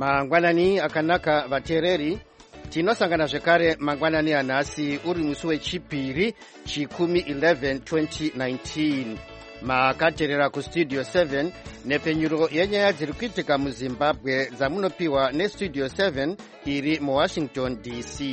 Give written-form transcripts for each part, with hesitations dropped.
mangwanani akanaka vateereri, tinosangana zvekare mangwanani anhasi uri musi wechipiri chikumi 11 2019. makateerera kustudio 7 nepfenyuro yenyaya dziri kuitika muzimbabwe dzamunopiwa nestudio 7 iri muwashington dc.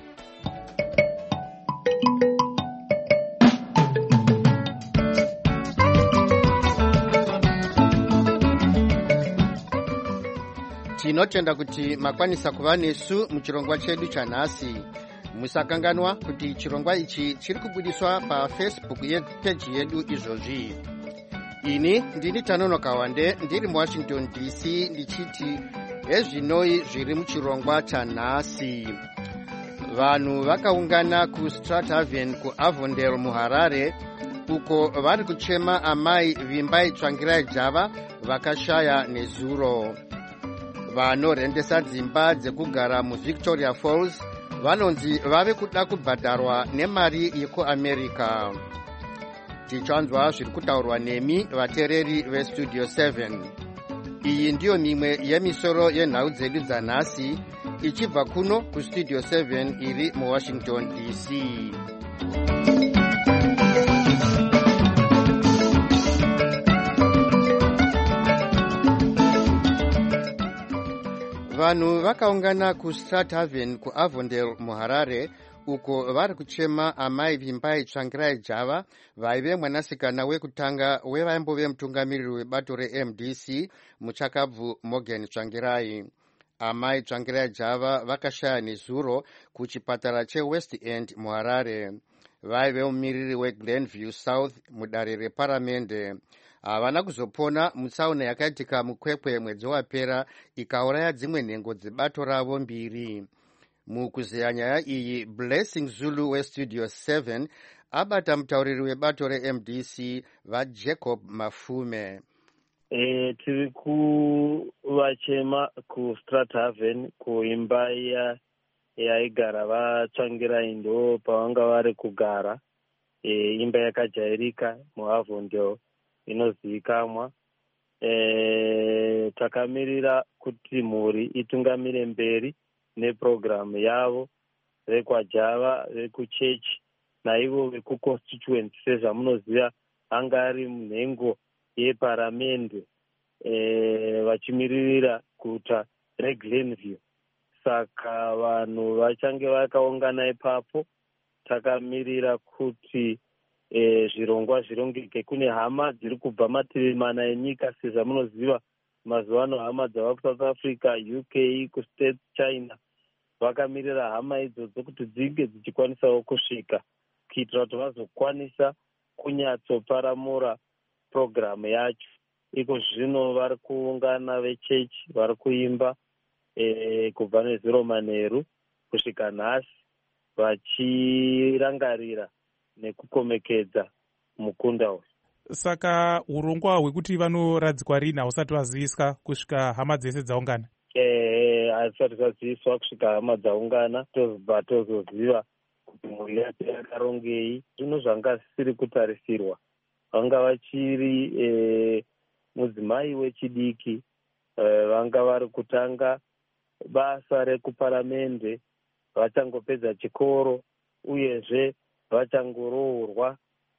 tinotenda kuti makwanisa kuva nesu muchirongwa chedu chanhasi. musakanganwa kuti chirongwa ichi chiri kubudiswa pafacebook yepeji yedu izvozvi. ini ndini Tanonoka Wande ndiri muwashington dc ndichiti ezvinoi zviri muchirongwa chanhasi. vanhu vakaungana kuStrathaven kuAvondale muHarare uko vari kuchema amai vimbai tsvangirai java vakashaya nezuro. vanorendesa dzimba dzekugara muVictoria Falls vanonzi vave kuda kubhadharwa nemari yekuamerica. tichanzwa zviri kutaurwa nemi vateereri vestudio 7. iyi ndiyo mimwe yemisoro yenhau dzedu dzanhasi ichibva kuno kustudio 7 iri muwashington dc. vanhu vakaungana kuStrathaven kuAvondale muHarare uko vari kuchema amai vimbai tsvangirai java vaive mwanasikana wekutanga wevaimbove mutungamiriri webato reMDC muchakabvu Morgan Tsvangirai. amai tsvangirai java vakashaya nezuro kuchipatara cheWest End muHarare. vaive mumiriri weGlenview South mudare reparamende. havana kuzopona mutsaona yakaitika mukwekwe mwedzi wapera ikauraya dzimwe nhengo dzebato ravo mbiri. mukuzeya nyaya iyi Blessing Zulu westudio 7 abata mutauriri webato reMDC vaJacob Mafume. tiri kuvachema kuStrathaven kuimba yaigara vatsvangirai ndo pavanga vari kugara. imba yakajairika muAvondale inozivikamwa. takamirira kuti mhuri itungamire mberi nepurogiramu yavo vekwajava vekuchechi naivo vekuconstituent sezvamunoziva anga ari munhengo yeparamende vachimiririra guta reGlenview. saka vanhu vachange vakaungana ipapo takamirira kuti zvirongwa zvirongeke. kune hama dziri kubva mativi mana enyika sezvamunoziva mazuva ano hama dzava kuSouth Africa, UK, kuState China vakamirira hama idzodzo kuti dzinge dzichikwanisawo kusvika kuitira kuti vazokwanisa kunyatsoparamura purogiramu yacho. iko zvino vari kuungana vechechi vari kuimba kubva nezuro manheru kusvika nhasi vachirangarira nekukomekedza mukunda uyu. saka urongwa hwekuti vanoradzikwa rini hausati vaziviswa kusvika hama dzese dzaungana? hazvisati zvaziviswa kusvika hama dzaungana tozobva tozoziva kuti mhuri yacho yakarongei. zvino zvanga zvisiri kutarisirwa vanga vachiri mudzimai wechidiki vanga vari kutanga basa rekuparamende vachangopedza chikoro uyezve vachangoroorwa.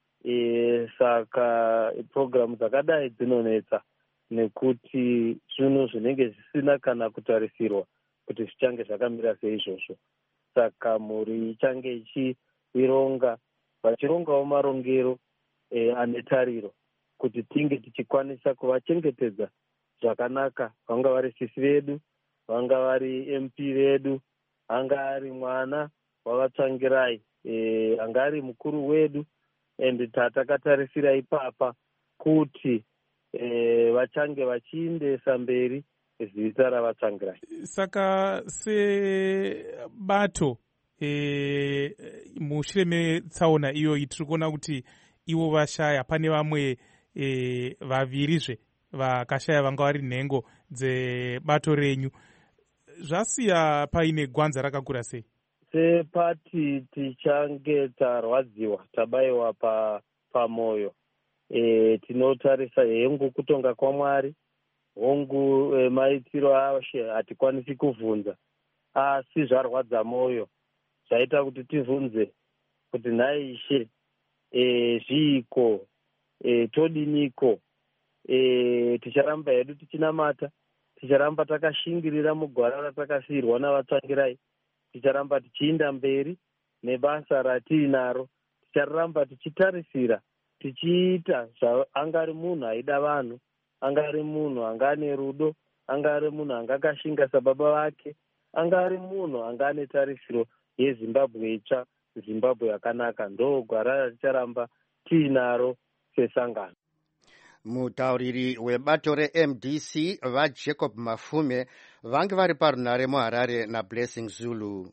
saka purogiramu dzakadai dzinonetsa nekuti zvinhu zvinenge zvisina kana kutarisirwa kuti zvichange zvakamira seizvozvo. saka mhuri ichange ichivironga vachirongawo marongero ane tariro kuti tinge tichikwanisa kuvachengetedza zvakanaka. vanga vari sisi vedu, vanga vari MP vedu, anga ari mwana wavatsvangirai, anga ari mukuru wedu. ende takatarisira ipapa kuti vachange vachiendesa mberi zita ravatsvangirai. saka sebato mushure metsaona iyoyi tiri kuona kuti ivo vashaya. pane vamwe vavirizve vakashaya vanga vari nhengo dzebato renyu. zvasiya paine gwanza rakakura sei? sepati tichange tarwadziwa tabayiwa pamwoyo. tinotarisa hengu kutonga kwaMwari hongu maitiro ashe hatikwanisi kuvhunza, asi zvarwadza mwoyo zvaita kuti tivhunze kuti nhai Ishe, zviiko, todiniko? Ticharamba hedu tichinamata? Ticharamba takashingirira mugwara ratakasiyirwa navatsvangirai? Ticharamba tichiinda mberi nebasa ratiinaro? Ticharamba tichitarisira, tichiita angari munhu aida vanhu, angari munhu angane rudo, angari munhu angakashinga sababa vake, angari munhu angane tarisiro yeZimbabwe itsva, Zimbabwe yakanaka? Ndo gwara raticharamba tiinaro sesangano. Mutauriri webato reMDC vaJacob Mafume vange vari parunare muHarare naBlessing Zulu.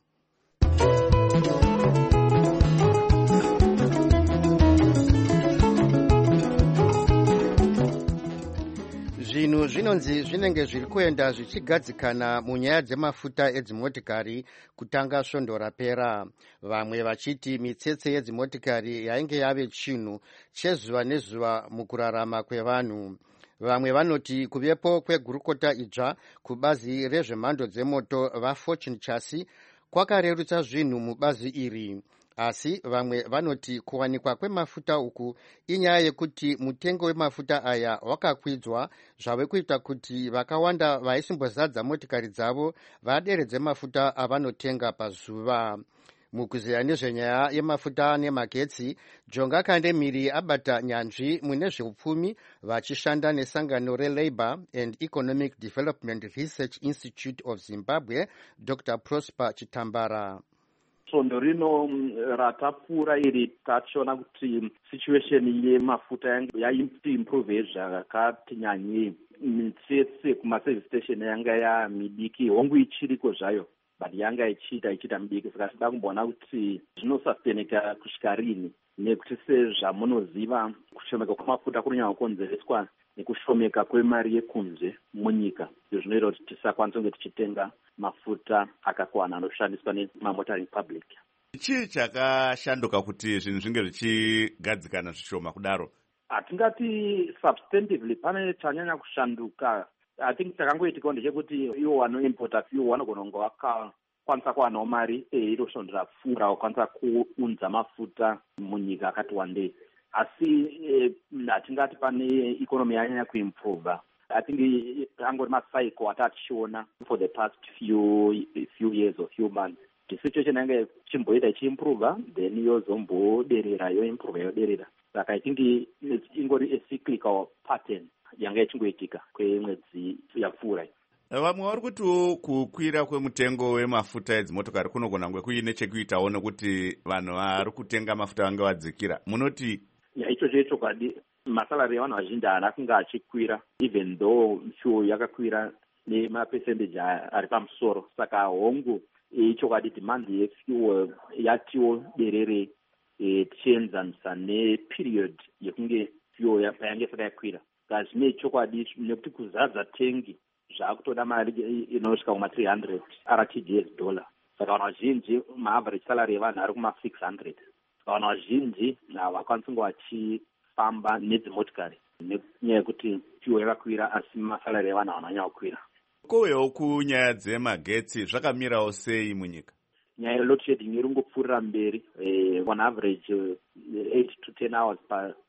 Zvinhu zvinonzi zvinenge zviri kuenda zvichigadzikana munyaya dzemafuta edzimotikari kutanga svondo rapera, vamwe vachiti mitsetse yedzimotikari yainge yave chinhu chezuva nezuva mukurarama kwevanhu. Vamwe vanoti kuvepo kwegurukota idzva kubazi rezvemhando dzemoto vaFortune Chassis kwakarerutsa zvinhu mubazi iri. Asi vamwe vanoti kuwanikwa kwemafuta uku inyaya yekuti mutengo wemafuta aya wakakwidzwa zvave kuita kuti vakawanda vaisimbozadza motikari dzavo vaderedze mafuta avanotenga pazuva. Mukuziya nezvenyaya yemafuta nemagetsi, Jonga Kandemiri abata nyanzvi mune zveupfumi vachishanda nesangano reLabour and Economic Development Research Institute of Zimbabwe, Dr. Prosper Chitambara. Svondo rino ratapfuura iri tachiona kuti situation yemafuta yaiti improve zvakati nyanyei. Mitsetse kumaservice station yanga yamidiki, hongu ichiriko zvayo, but yanga ichiita midiki. Saka tida kumboona kuti zvinosustaineka kusvika rini, nekuti sezvamunoziva kushomeka kwemafuta kunonyanya kukonzereswa nekushomeka kwemari yekunze munyika. Izvo zvinoita kuti tisakwanisa kunge tichitenga mafuta akakwana anoshandiswa nemamotoring public. Chii chakashanduka kuti zvinhu zvinge zvichigadzikana zvishoma kudaro? Hatingati substantively pane chanyanya kushanduka. I think chakangoitika ndechekuti iwo vanoimpota fuel vanogona kunge vakakwanisa kuwanawo mari iro svondo rapfuura vakwanisa kuunza mafuta munyika akati wandei. Asi hatingati pane ikonomi yanyanya kuimprove. I think angori macycle atatichiona for the past few years or few months. The situation yange chimboita ichiimprove, then yozomboderera, yoimprove yoderera. Saka I think ingori a cyclical pattern yanga ichingoitika kwemwedzi yapfuura. Vamwe vari kuti kukwira kwemutengo wemafuta edzimotokari kunogona kunge kuine chekuitawo nekuti vanhu vari kutenga mafuta vange vadzikira. Munoti icho chechokwadi, masalari evanhu vazhinji haana kunge achikwira, even though fuel yakakwira nemapercentage ari pamusoro. Saka hongu ichokwadi demand yefuel yatiwo derere tichienzanisa neperiod yekunge fuel payange saka yakwira. Saka zvine chokwadi nekuti kuzadza tengi zvaakutoda mari inosvika kuma$300 RTGS dollar. Saka vanhu vazhinji maaverage salary yevanhu ari kuma$600. Vanhu vazhinji havakwanisi kunge vachifamba nedzimotikari nenyaya yekuti fuel yakakwira, asi masalari evanhu havananya kukwira. Kowewo kunyaya dzemagetsi zvakamirawo sei munyika? Nyaya yeload shedding iri kungopfuurira mberi, on average 8 to 10 hours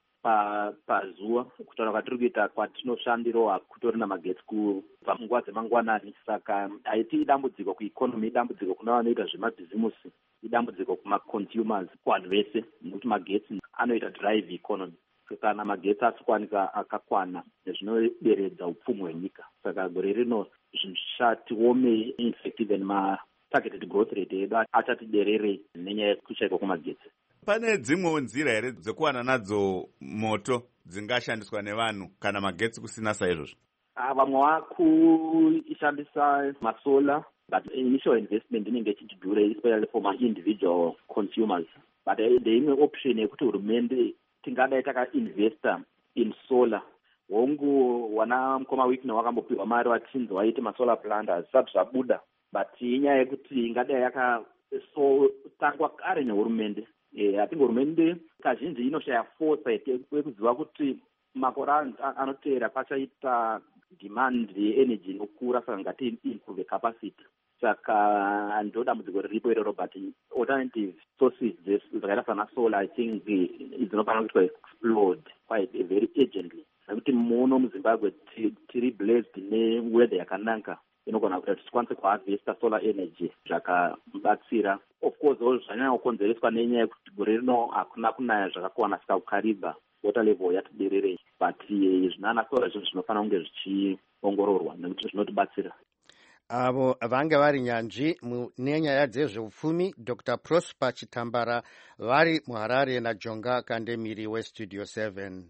pazuva. Kutaura kwatiri kuita kwatinoshandiro hakutorina magetsi kubva munguva dzemangwanani. Saka haiti idambudziko kuikonomi, idambudziko kuna vanoita zvemabhizimusi, idambudziko kumaconsumers, kuvanhu vese, nekuti magetsi anoita drive economy. Kana magetsi asikuwanika akakwana zvinoderedza upfumi hwenyika. Saka gore rino zvinhu zvichatiomei, in fact even matargeted growth rate edu achatiderere nenyaya yekushayikwa kwemagetsi. Pane dzimwewo nzira here dzekuwana nadzo moto dzingashandiswa nevanhu kana magetsi kusina saizvozvo? Vamwe vakushandisa masolar, but initial investment inenge ichidhura, especially for ma-individual consumers. But the imwe option yekuti hurumende tingadai takainvesta in solar. Hongu wana mukoma wiki wakambopiwa mari wachinzi waite masolar plant, hazvisati zvabuda. But inyaya yekuti ingadai yakatangwa kare nehurumende. Atingi hurumende kazhinji inoshaya foresight yekuziva kuti makore anoteera pachaita demand yeenergy inokura, saka ngati improve capacity. Saka ndodambudziko riripo iroro, but alternative sources dzakaita sana solar, I think dzinofanira kuitwa explode quite very urgently. Nekuti muno muZimbabwe tiri blessed neweather yakanaka inogona kuti tikwanise kuharvesta solar energy zvakabatsira. Of course zvanyanya kukonzereswa nenyaya yekuti gore rino hakuna kunaya zvakakwana, saka kukariba water level yatidererei, but zvinana solar zvinhu zvinofanira kunge zvichiongororwa nekuti zvinotibatsira. Avo vange vari nyanzvi nenyaya dzezveupfumi, Dr. Prosper Chitambara vari muHarare naJonga Kandemiri weStudio 7.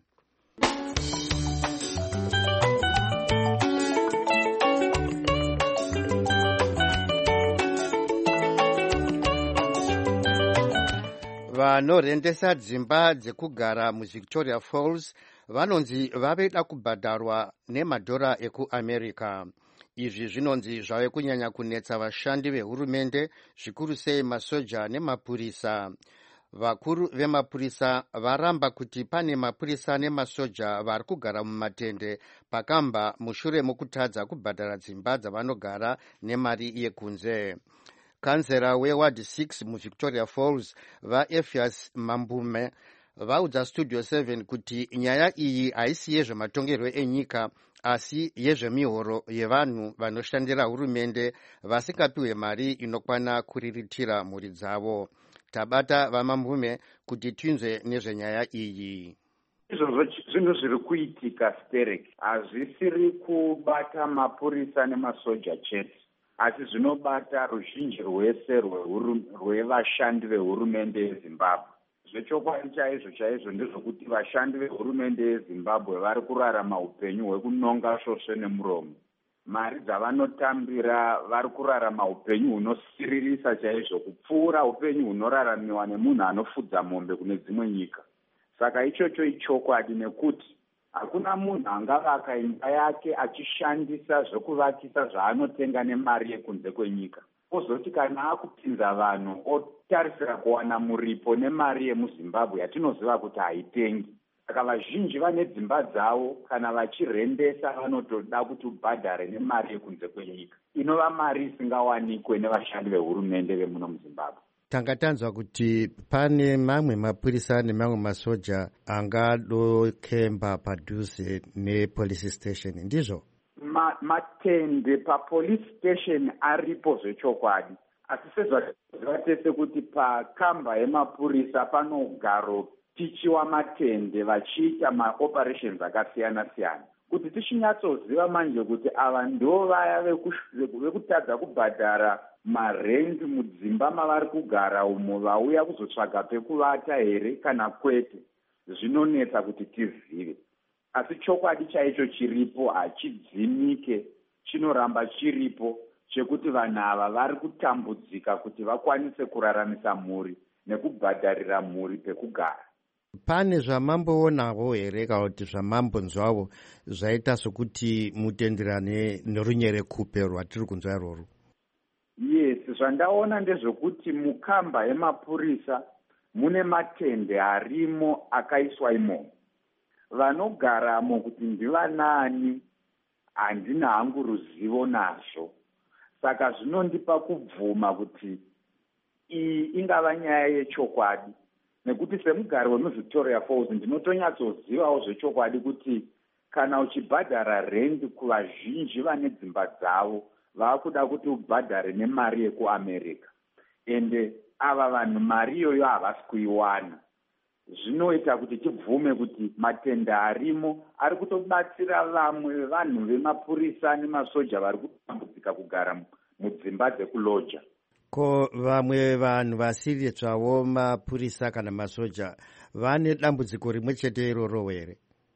Vanorendesa dzimba dzekugara muVictoria Falls vanonzi vaveda kubhadharwa nemadhora ekuAmerica. Izvi zvinonzi zvave kunyanya kunetsa vashandi vehurumende, zvikuru sei masoja nemapurisa. Vakuru vemapurisa varamba kuti pane mapurisa nemasoja vari kugara mumatende pakamba mushure mokutadza kubhadhara dzimba dzavanogara nemari yekunze. Kanzera weWard 6 muVictoria Falls vaEfias Mambume vaudza Studio 7 kuti nyaya iyi haisi yezvematongerwo enyika, asi yezvemihoro yevanhu vanoshandira hurumende vasingapiwe mari inokwana kuriritira mhuri dzavo. Tabata vaMambume kuti tinzwe nezvenyaya iyi. Izvozvo zvinhu zviri kuitika Sterek, hazvisiri kubata mapurisa nemasoja chete, asi zvinobata ruzhinji rwese rwevashandi vehurumende yeZimbabwe. Zvechokwadi chaizvo ndezvokuti vashandi vehurumende yeZimbabwe vari kurarama upenyu hwekunonga svosve nemuromo. Mari dzavanotambira vari kurarama upenyu hunosiririsa chaizvo, kupfuura upenyu hunoraramiwa nemunhu anofudza mombe kune dzimwe nyika. Saka ichocho ichokwadi, nekuti hakuna munhu angavaka imba yake achishandisa zvokuvakisa zvaanotenga nemari yekunze kwenyika. Ozoti kana akupinza vanhu otarisira kuwana muripo nemari yemuZimbabwe yatinoziva kuti haitengi. Saka vazhinji vane dzimba dzavo, kana vachirendesa vanotoda kuti ubhadhare nemari yekunze kwenyika, inova mari isingawanikwe nevashandi vehurumende vemuno muZimbabwe. Tanga tanzwa kuti pane mamwe mapurisa nemamwe masoja angadokemba padhuze nepolice station, ndizvo? Matende papolice station aripo zvechokwadi, asi sezvaziva tese kuti pakamba yemapurisa panogaro tichiwa matende vachiita maoperations akasiyana-siyana. Kuti tichinyatsoziva manje kuti ava ndo vaya vekutadza kubhadhara marendi mudzimba mavari kugara umo, vauya kuzotsvaga pekuvata here kana kwete, zvinonetsa kuti tizive. Asi chokwadi chaicho chiripo, hachidzimike, chinoramba chiripo, chekuti vanhu ava vari kutambudzika kuti vakwanise kuraramisa mhuri nekubhadharira mhuri pekugara. Pane zvamamboonawo here kana kuti zvamambonzwawo zvaita sokuti mutenderane nerunyerekupe rwatiri kunzwa irworwo? Yes, zvandaona ndezvokuti mukamba yemapurisa mune matende arimo akaiswa imomo. Vanogaramo kuti ndivanani handina hangu ruzivo nazvo. Saka zvinondipa kubvuma kuti iyi ingava nyaya yechokwadi. Nekuti semugari wemuVictoria Falls ndinotonyatsozivawo zvechokwadi kuti kana uchibhadhara rendi kuvazhinji vane dzimba dzavo, vakuda kuti ubhadhare nemari yekuAmerica. Ende ava vanhu mari iyoyo havasi kuiwana. Zvinoita kuti tibvume kuti matenda arimo ari kutobatsira vamwe vanhu vemapurisa nemasoja vari kutambudzika kugara mudzimba dzekuloja. Ko vamwe vanhu vasiri zvavo mapurisa kana masoja vane dambudziko rimwe chete iroro here?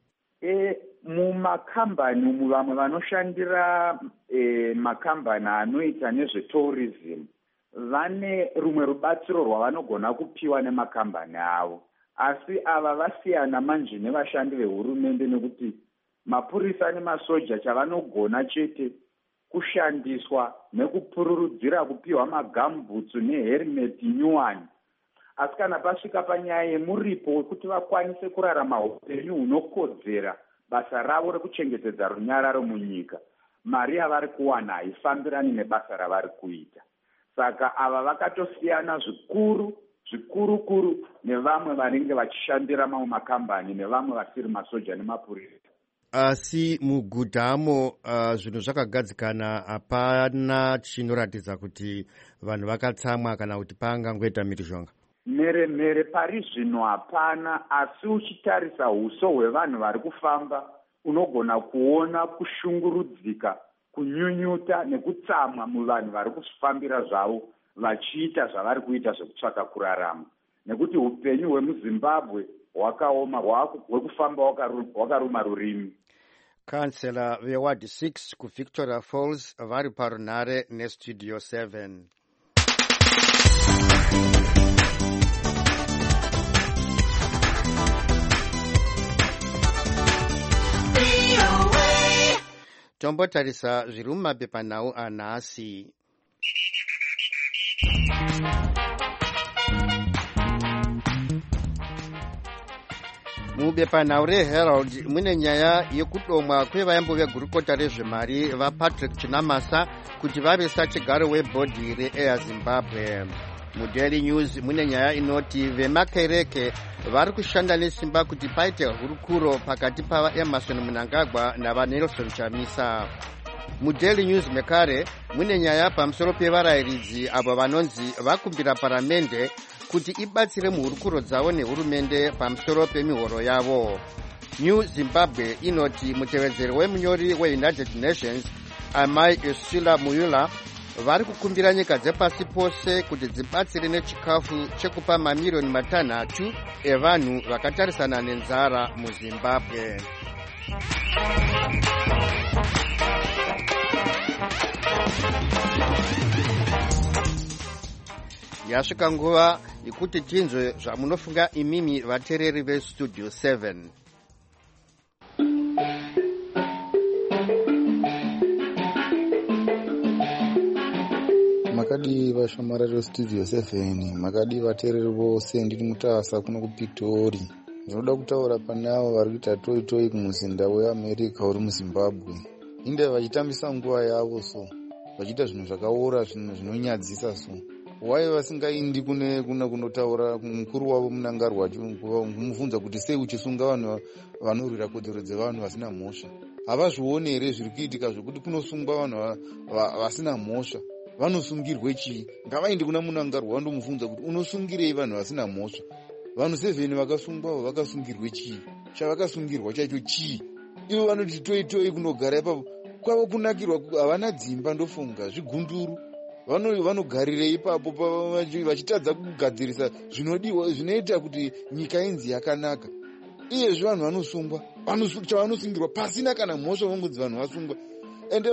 Mumakambani umu vamwe vanoshandira makambani anoita nezvetourism vane rumwe rubatsiro rwavanogona kupiwa nemakambani avo. Asi ava vasiyana manje nevashandi vehurumende, nekuti mapurisa nemasoja chavanogona chete kushandiswa nekupururudzira kupiwa magambutsu neherimeti nyuwani. Asi kana pasvika panyaya yemuripo wekuti vakwanise kurarama upenyu hunokodzera basa ravo rekuchengetedza runyararo munyika, mari yavari kuwana haifambirani nebasa ravari kuita. Saka ava vakatosiyana zvikurukuru nevamwe vanenge vachishandira mamwe makambani nevamwe vasiri masoja nemapurisa. Asi mugudhamo zvinhu zvakagadzikana, hapana chinoratidza kuti vanhu vakatsamwa kana kuti pangangoita mhirizhonga. Mhere pari zvino hapana, asi uchitarisa uso hwevanhu vari kufamba unogona kuona kushungurudzika, kunyunyuta nekutsamwa muvanhu vari kufambira zvavo vachiita zvavari kuita zvekutsvaka kurarama, nekuti upenyu hwemuzimbabwe hwakaoma, hwekufamba wakaruma rurimi. Kansela veward 6 kuVictoria Falls vari parunhare nestudio 7. Tombotarisa zviri mumapepanhau anhasi. Mubepanhau reHerald mune nyaya yekudomwa kwevaimbo vegurukota rezvemari vaPatrick Chinamasa kuti vave sachigaro webhodhi reAir Zimbabwe. MuDaily News mune nyaya inoti vemakereke vari kushanda nesimba kuti paite hurukuro pakati pavaEmerson Mnangagwa navaNelson Chamisa. MuDaily News mekare mune nyaya pamusoro pevarayiridzi avo vanonzi vakumbira paramende kuti ibatsire muhurukuro dzavo nehurumende pamusoro pemihoro yavo. New Zimbabwe inoti mutevedzeri wemunyori weUnited Nations Amai Esila Muyula vari kukumbira nyika dzepasi pose kuti dzibatsire nechikafu chekupa mamiliyoni 3 evanhu vakatarisana nenzara muZimbabwe. Yasvika nguva yekuti tinzwe zvamunofunga imimi vateereri vestudio 7. Makadi vashamarari vestudio 7, makadi vateereri vose, ndiri Mutasa kuno kuPitori. Ndinoda kutaura pane avo vari kuita toyi kumuzinda weAmerica uri muZimbabwe. Inde vachitambisa nguva yavo so, vachiita zvinhu zvakaora, zvinhu zvinonyadzisa so. Wai vasingaindi kunotaura mukuru wavo Mnangagwa kumubvunza kuti sei uchisunga vanhu vanorwira kodzero dzevanhu vasina mhosva. Havazvioni here zviri kuitika zvokuti kunosungwa vanhu vasina mhosva? Vanosungirwe chii? Ngavaindi kuna Mnangagwa vandomubvunza kuti unosungirei vanhu vasina mhosva? Vanhu 7 vakasungwawo vakasungirwe chii? Chavakasungirwa chacho chii? Ivo vanoti toyi kunogara ipapo. Kwavo kunakirwa havana dzimba, ndofunga zvigunduru. Vanogarirei ipapo vachitadza kugadzirisa zvinodiwa zvinoita kuti nyika inzi yakanaka. Iyezvi vanhu vanosungwa, chavanosungirwa pasina kana mhosva, vongodzi vanhu vasungwa. Ende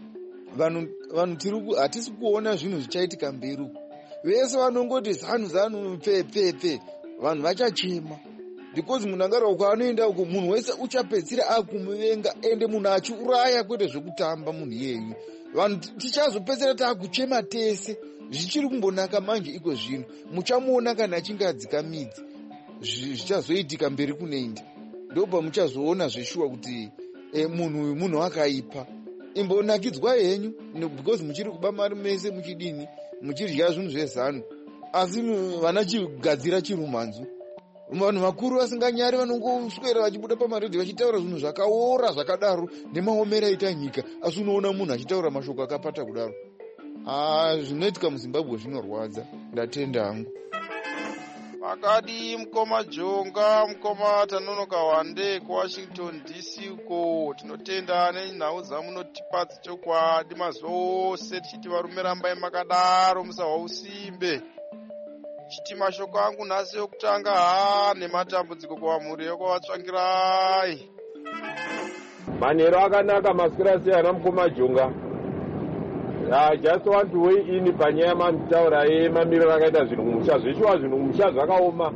vanhu hatisi kuona zvinhu zvichaitika mberi uku. Vese vanongoti zanu pepe, vanhu vachachema. Because Mnangagwa kwaanoenda uko munhu wese uchapedzisira akumuvenga, ende munhu achiuraya kwete zvekutamba munhu iyeyu. Vanhu tichazopedzera taakuchema tese. Zvichiri kumbonaka manje iko zvino. Muchamuona kana achinge adzika midzi. Zvichazoitika mberi kuneindi. Ndobva muchazoona zveshuwa kuti munhu uyu munhu akaipa. Imbonakidzwa henyu because muchiri kuba mari mese muchidini, muchidya zvinhu zvezano. Asi vanachigadzira chirumanzu. Vanhu vakuru vasinganyari vanongoswera vachibuda pamaredhiyo vachitaura zvinhu zvakaora zvakadaro nemaomero aita nyika, asi unoona munhu achitaura mashoko akapata kudaro. Zvinoitika muZimbabwe zvinorwadza, ndatenda hangu. Makadi mukoma Jonga, mukoma Tanonoka Wande kuWashington DC uko. Tinotenda nenhau dzamunotipa chokwadi mazuva ose, tichiti varume rambai makadaro musahwa usimbe. Chiti mashoko angu nhasi okutanga nematambudziko kwamhuri yokwavatsvangirai. Manhero akanaka masikira siyana mukoma Jonga. I just want to weigh in panyaya mamitaura mamiriro akaita zvinhu kumusha. Zvishuwa zvinhu kumusha zvakaoma.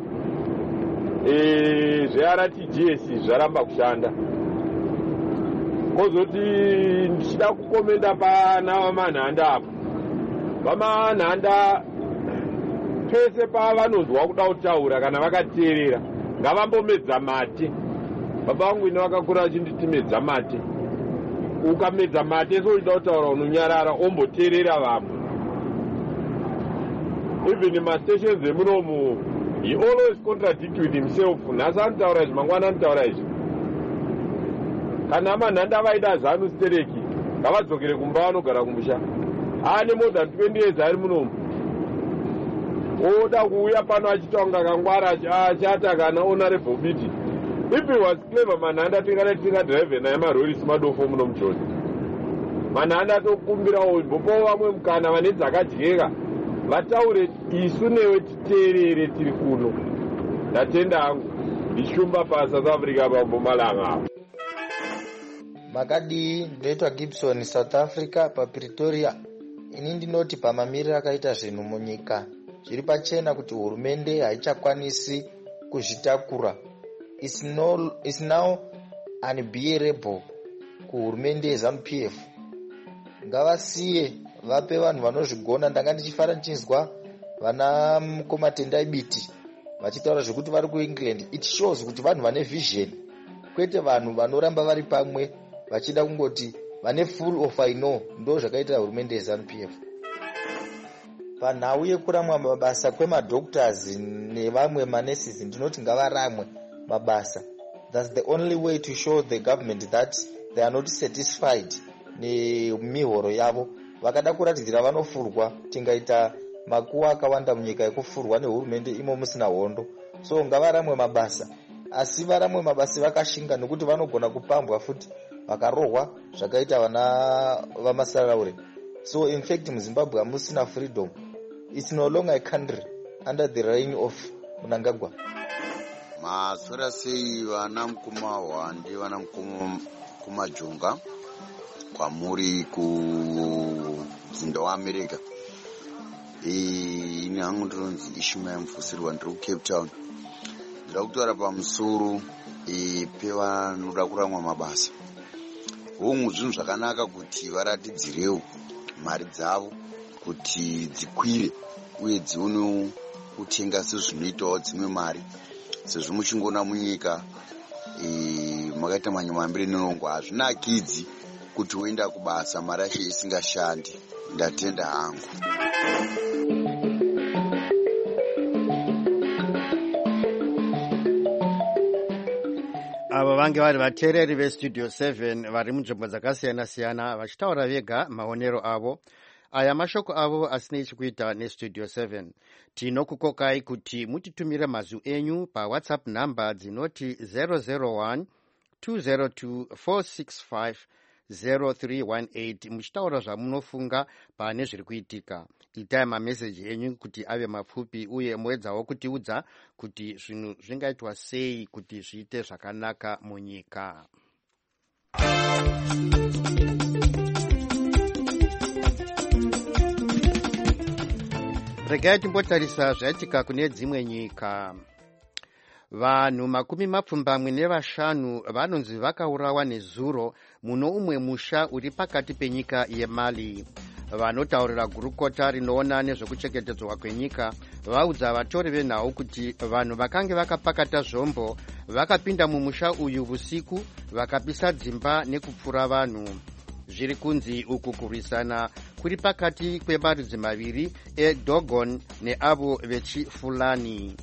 ZRTGS zvaramba kushanda. Kozoti ndichida kukomenda pana vamanhanda apo. Vamanhanda pese pavanonzwa kuda kutaura kana vakateerera ngavambomedza mate. baba vangu ine vakakura achinditi medza mate. Ukamedza mate soida kutaura unonyarara omboteerera vamwe. Even mastations emunomu, he always contradict with himself. Nhasi anotaura izvi, mangwana anotaura izvi. Kana manhanda vaida zanu stereki, ngavadzokere kumba vanogara kumusha. Aane more than 20 years ari munomu. Oda kuuya pano achitanga kangwara achata kana honorable biti. If he was clever, manhanda tingadrive naye marori simadofo muno muchoni. Manhanda tokumbira imbopawo vamwe mukana vane dzakadyeka vataure isu newe titeerere tiri kuno. Ndatenda hangu ndishumba paSouth Africa pambomalanga. Makadi ndinoitwa Gibson, South Africa, paPretoria. Ini ndinoti pamamiriro akaita zvinhu munyika zviri pachena kuti hurumende haichakwanisi kuzvitakura. Is now unbearable kuhurumende yeZANU-PF. Ngavasiye vape vanhu vanozvigona. Ndanga ndichifara ndichinzwa vana Mukomatenda Ibiti vachitaura zvekuti vari kuEngland. It shows kuti vanhu vane vision, kwete vanhu vanoramba vari pamwe vachida kungoti vane full of I know. Ndo zvakaita hurumende yeZANU-PF. Panhau yekuramwa mabasa kwemadoctors nevamwe manurses, ndinoti ngavaramwe mabasa. That's the only way to show the government that they are not satisfied nemihoro yavo. Vakada kuratidzira vanofurwa, tingaita makuwa akawanda munyika ekufurwa nehurumende imo musina hondo. So ngavaramwe mabasa, asi varamwe mabasa vakashinga nekuti vanogona kupambwa futi vakarohwa zvakaita vana vamasaraure. So in fact muZimbabwe hamusina freedom. It's no longer a country under the reign of Mnangagwa. Maswera sei vana Mukoma ndi vana Mukoma Jonga kwamuri kuzinda waAmerica. Ini hangu ndinonzi Ishmael Mfusirwa, ndiri kuCape Town. Ndira kutaura pamusoro pevanoda kuramwa mabasa. Humwe zvinhu zvakanaka kuti varatidzirewo mari dzavo kuti dzikwire uye dzione kutenga sezvinoitawo dzimwe mari. Sezvo muchingoona munyika makaita manyamambiri nenongo hazvinakidzi kuti woenda kubasa mari yacho isingashandi. Ndatenda hangu. Ava vange vari vateereri veStudio 7 vari munzvimbo dzakasiyana-siyana vachitaura vega maonero avo. Aya mashoko avo asina chekuita neStudio 7. Tinokukokai kuti mutitumire mazwi enyu paWhatsApp namba dzinoti 001 202 465 0318 muchitaura zvamunofunga pane zviri kuitika. Itai mameseji enyu kuti ave mapfupi uye muedzawo kutiudza kuti zvinhu zvingaitwa sei kuti zviite zvakanaka munyika. Regai timbotarisa zvaitika kune dzimwe nyika. Vanhu 25 vanonzi vakaurawa nezuro muno umwe musha uri pakati penyika yeMali. Vanotaurira gurukota rinoona nezvekuchengetedzwa kwenyika vaudza vatori venhau kuti vanhu vakange vakapakata zvombo vakapinda mumusha uyu usiku vakapisa dzimba nekupfura vanhu. Zviri kunzi uku kurwisana kuri pakati kwemarudzi maviri eDogon neavo vechiFulani.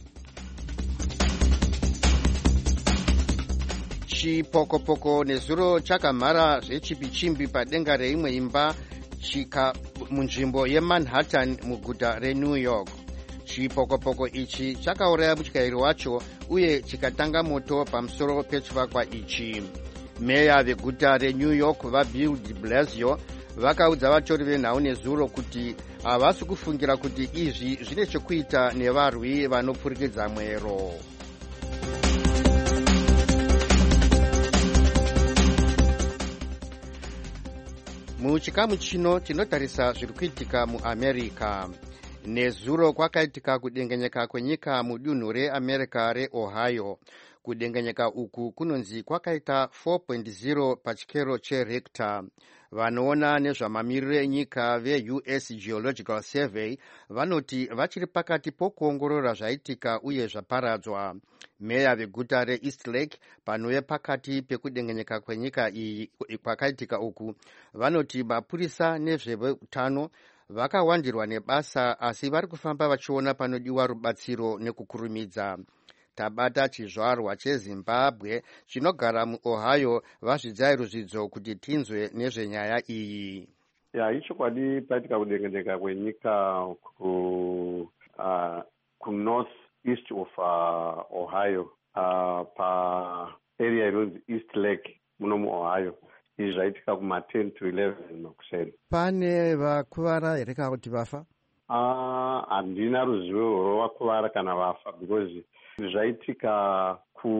Chipokopoko nezuro chakamhara zvechipi-chimbi padenga reimwe imba chika munzvimbo yeManhattan muguta reNew York. Chipokopoko ichi chakauraya mutyairi wacho uye chikatanga moto pamusoro pechivakwa ichi. Meya veguta reNew York vaBill de Blasio vakaudza vatori venhau nezuro kuti havasi kufungira kuti izvi zvine chekuita nevarwi vanopfurikidza mwero. Muchikamu chino tinotarisa zviri kuitika muAmerica. Nezuro kwakaitika kudengenyeka kwenyika mudunhu reAmerica reOhio. Kudengenyeka uku kunonzi kwakaita 4.0 pachikero cheRichter. vanoona nezvamamiriro enyika veUS Geological Survey vanoti vachiri pakati pokuongorora zvaitika uye zvaparadzwa. Meya veguta reEast Lake panove pakati pekudengenyeka kwenyika iyi kwakaitika uku vanoti mapurisa nezveutano vakawandirwa nebasa asi vari kufamba vachiona panodiwa rubatsiro nekukurumidza. Tabata chizvarwa cheZimbabwe chinogara muOhio vazvidzai ruzidzo kuti tinzwe nezvenyaya iyi. Ichokwadi paitika kudengenyeka kwenyika kunorth east of Ohio paarea inonzi East Lake muno muOhio. Izvi zvaitika kuma10 to 11 makuseni. Pane vakuvara here kana kuti vafa? Handina ruzivo rwavakuvara kana vafa because zvaitika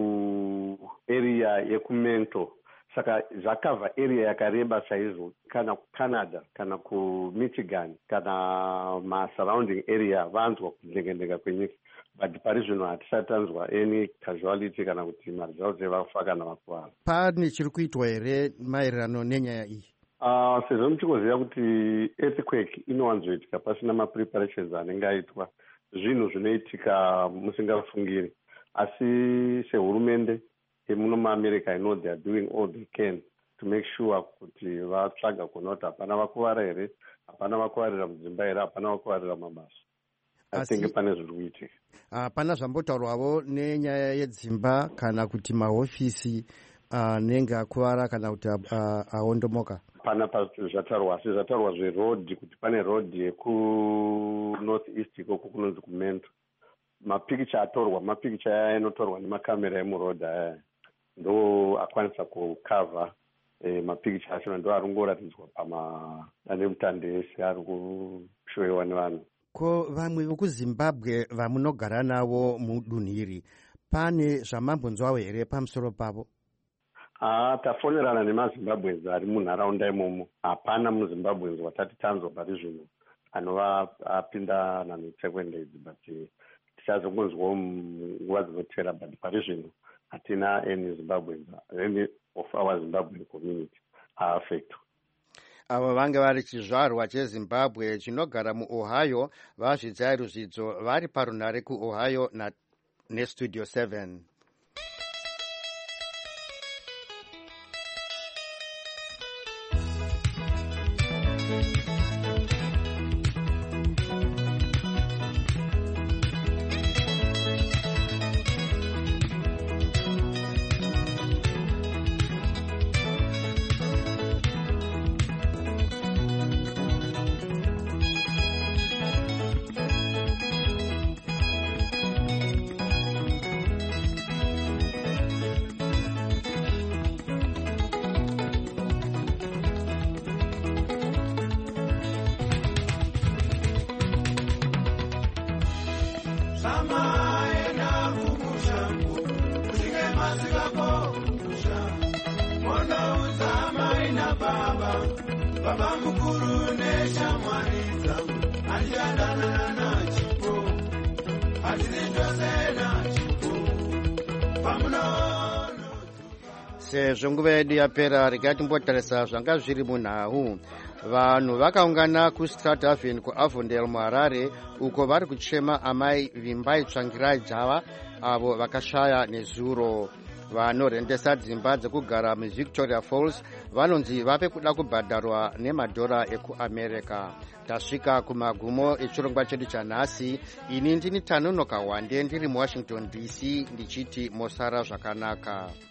kuarea yekumento, saka zvakavha area yakareba saizvo, kana kuCanada kana kuMichigan kana masurrounding area vanzwa kudengendeka kwenyika, but pari zvino hatisati tanzwa any casualty kana kuti maresults evafa kana vakuvara. Pane chiri kuitwa here maererano nenyaya iyi? Sezvo muchikoziva kuti earthquake inowanzoitika pasina mapreparations anenge aitwa, zvinhu zvinoitika musingafungiri, asi sehurumende yemuno muAmerica I know they are doing all they can to make sure kuti vatsvaga kuona kuti hapana vakuvara here, hapana vakuvarira mudzimba here, hapana vakuvarira mabasa. Atenge pane zviri kuitika. Hapana zvambotaurwawo nenyaya yedzimba kana kuti mahofisi anenge akuvara kana kuti aondomoka? Pana zvataurwa, asi zvataurwa zveroad, kuti pane road yekunorth east ikoko kunonzi kumento. Mapikicha atorwa, mapikicha aya inotorwa nemakamera emuroad aya ndo akwanisa kukavha mapikicha acho, ndo ari kungoratidzwa pamadandemutande ese ari kushowiwa nevanhu. Ko vamwe vekuZimbabwe vamunogara navo mudunhu iri, pane zvamambonzwawo here pamusoro pavo? Tafonerana nemaZimbabweans ari munharaunda imomo. Hapana muZimbabweans watati tanzwa pari zvino anova apinda nanotsekwende idzi, but tichazongonzwawo nguva dzinotevera, but pari zvino hatina any Zimbabweans, any of our Zimbabwean community are affected. Avo vange vari chizvarwa cheZimbabwe chinogara muOhio vazvidzai ruzidzo vari parunhare kuOhio neStudio 7. Baba mukuru neshamwari dzangu andiyandana nachipo atinindosena chipo pamunono. Sezvo nguva yedu yapera, regai timbotarisa zvanga zviri munhau. Vanhu vakaungana kuStrathaven kuAvondale muHarare uko vari kuchema amai vimbai tsvangirai java avo vakashaya nezuro. Vanorendesa dzimba dzekugara muVictoria Falls vanonzi vave kuda kubhadharwa nemadhora ekuAmerica. Tasvika kumagumo echirongwa chedu chanhasi. Ini ndini Tanonoka Wande ndiri muWashington DC ndichiti mosara zvakanaka.